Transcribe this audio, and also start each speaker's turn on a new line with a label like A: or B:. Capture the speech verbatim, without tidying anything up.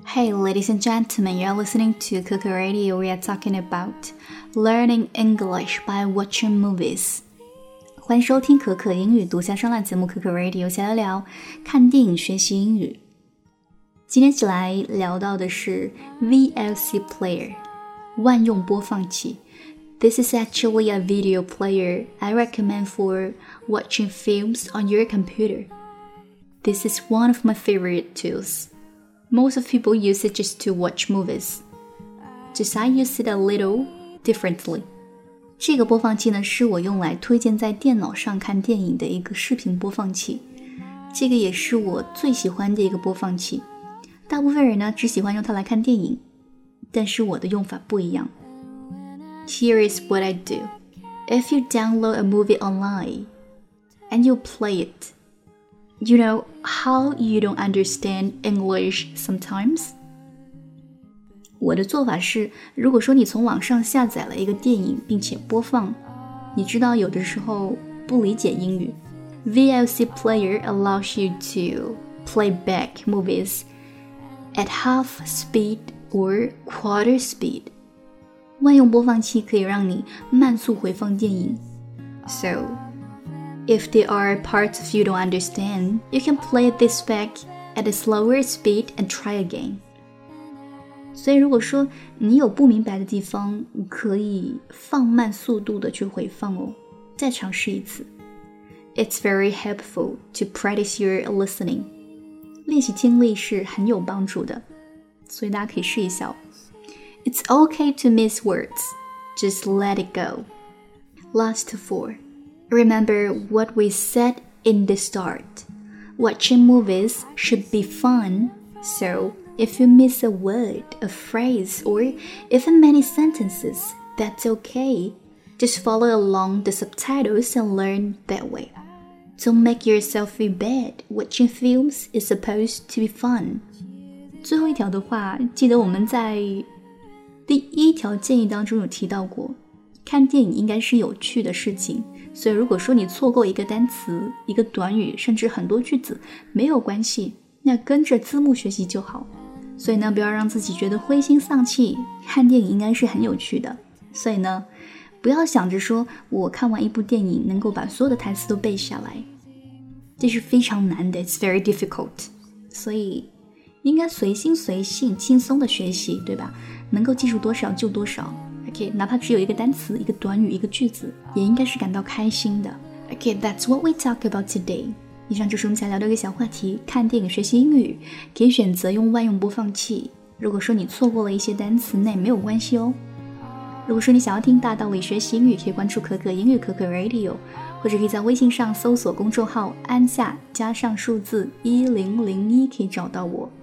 A: Hey, ladies and gentlemen, you're listening to Coco Radio. We are talking about learning English by watching movies. 欢迎收听可可英语独家声浪节目 Coco Radio， 想聊聊看电影学习英语。今天起来聊到的是 V L C player， 万用播放器。This is actually a video player I recommend for watching films on your computer. This is one of my favorite tools.Most of people use it just to watch movies. Just I use it a little differently. 这个播放器呢，是我用来推荐在电脑上看电影的一个视频播放器。这个也是我最喜欢的一个播放器。大部分人呢，只喜欢用它来看电影，但是我的用法不一样。Here is what I do. If you download a movie online and you play it,You know how you don't understand English sometimes? 我的做法是，如果说你从网上下载了一个电影并且播放，你知道有的时候不理解英语 V L C player allows you to play back movies at half speed or quarter speed. 万用播放器可以让你慢速回放电影 So,If there are parts of you don't understand, you can play this back at a slower speed and try again. 所以如果说你有不明白的地方，可以放慢速度的去回放哦，再尝试一次。It's very helpful to practice your listening. 练习听力是很有帮助的，所以大家可以试一下哦。It's okay to miss words. Just let it go. Last four.Remember what we said in the start. Watching movies should be fun, so if you miss a word, a phrase, or even many sentences, that's okay. Just follow along the subtitles and learn that way. Don't make yourself feel bad. Watching films is supposed to be fun. 最后一条的话，记得我们在第一条建议当中有提到过，看电影应该是有趣的事情。所以如果说你错过一个单词、一个短语，甚至很多句子，没有关系，那跟着字幕学习就好。所以呢，不要让自己觉得灰心丧气，看电影应该是很有趣的。所以呢，不要想着说我看完一部电影能够把所有的台词都背下来，这是非常难的 It's very difficult. 所以应该随心随性轻松的学习，对吧？能够记住多少就多少Okay, 哪怕只有一个单词、一个短语、一个句子，也应该是感到开心的。Okay, that's what we talk about today. 以上就是我们想聊的一个小话题，看电影学习英语，可以选择用万用播放器。如果说你错过了一些单词，那也没有关系哦。如果说你想要听大道理学习英语，可以关注可可英语可可 Radio， 或者可以在微信上搜索公众号安夏加上数字一零零一，可以找到我。